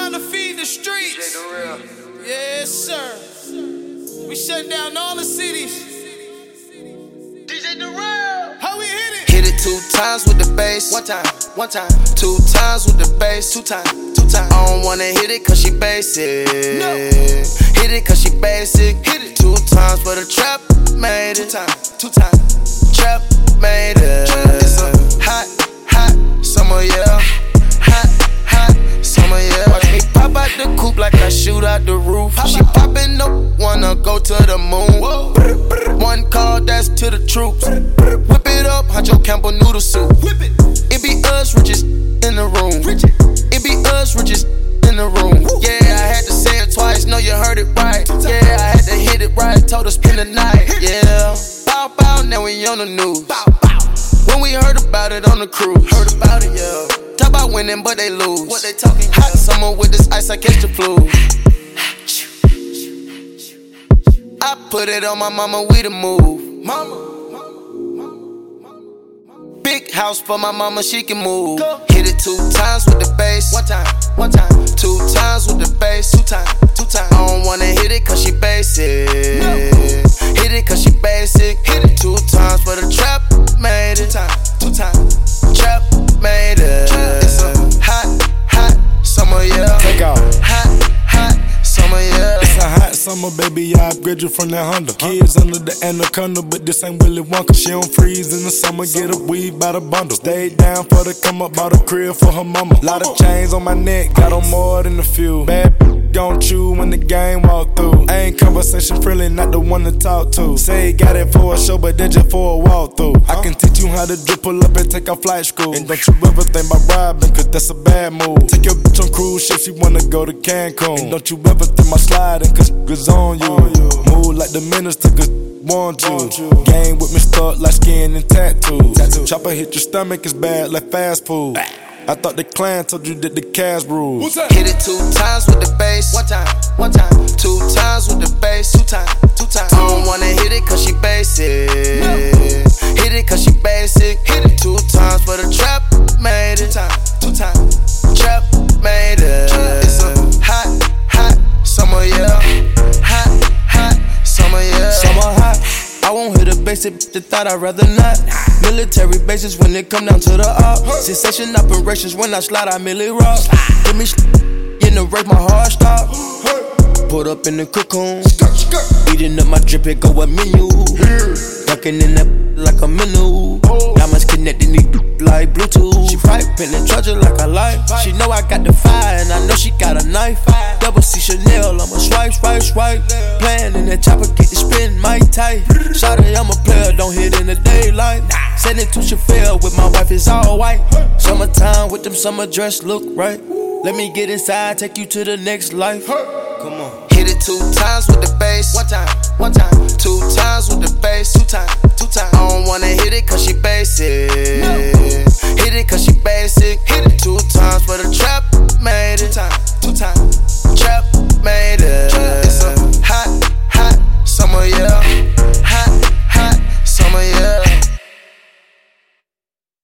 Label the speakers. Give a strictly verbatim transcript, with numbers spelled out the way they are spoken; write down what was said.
Speaker 1: time to feed the streets. Yes, sir. We shut down all the cities. D J Durrell, how we hit it?
Speaker 2: Hit it two times with the bass. One time, one time. Two times with the bass. Two times, two times. I don't wanna hit it cause she basic.
Speaker 1: No.
Speaker 2: Hit it cause she basic. Hit it two times for the trap. Made it. Two times, two times. Trap made it. It's a hot, hot summer, yeah. Hot, hot summer, yeah. Watch me pop out the coupe like I shoot out the roof. She poppin' up, wanna go to the moon. One call, that's to the troops. Whip it up, Huncho Campbell noodle soup.
Speaker 1: Whip it.
Speaker 2: It be us richest in the room. It be us richest in the room. Yeah, I had to say it twice, know you heard it right. Yeah, I had to hit it right, told her spend the night. Yeah, bow bow, now we on the news. When we heard about it on the cruise, heard about it, yeah. Talk about winning, but they lose. What they talking? Hot summer with this ice, I catch the flu. I put it on my mama, we the move. Mama. Big house for my mama, she can move. Go. Hit it two times with the bass. One time, one time. Two times with the bass. Two times, two times. I don't wanna hit it cause she basic. No. Hit it cause she basic. Hit it two times for the trap. Made it. Two times, two times. Trap made it. It's a hot, hot summer, yeah.
Speaker 3: Take off.
Speaker 2: Hot, hot summer, yeah.
Speaker 3: It's a hot summer, baby, I upgrade you from that Honda. Kids under the anaconda, but this ain't Willy Wonka. She don't freeze in the summer, get a weed by the bundle. Stayed down for the come up, bought a crib for her mama. Lot of chains on my neck, got on more than a few. Bad gon' chew when the game walk through. I ain't conversation friendly, not the one to talk to. Say got it for a show, but then just for a walkthrough. I can teach you how to drip, pull up and take a flight school. And don't you ever think about robbing, cause that's a bad move. Take your bitch on cruise ship, she wanna go to Cancun. And don't you ever think about sliding, cause it's on you. Move like the minister, cause want you. Game with me stuck like skin and tattoos. Chopper hit your stomach, it's bad like fast food. I thought the clan told you that the cash rules.
Speaker 2: Hit it two times with the bass. One time, one time. Two times with the bass. Two times, two times. I don't wanna hit it cause she basic. No. Hit it cause she basic. Hit it two times for the trap. Made it. Two times, two times. Trap made it. It's a hot, hot summer, yeah. Hot, hot summer, yeah.
Speaker 4: Summer hot. I won't hit a basic, bitch that thought I'd rather not. Military bases when it come down to the op. Sensation operations when I slide, I merely rock. Give me sh- in the race, my heart stop. Put up in the cocoon. Eating up my drip, it go a menu. Ducking in that like a menu. Diamonds connecting these like Bluetooth. She piping and charge it like a light. She know I got the fire and I know she got a knife. Double C Chanel, I'ma swipe, swipe, swipe. Playing in that chopper, get the spin, my tight. Shawty, I'm a player, don't hit in the daylight. Send it to Chauffeur with my wife, it's all white. Summertime with them summer dress look right. Let me get inside, take you to the next life. Come on.
Speaker 2: Hit it two times with the bass. One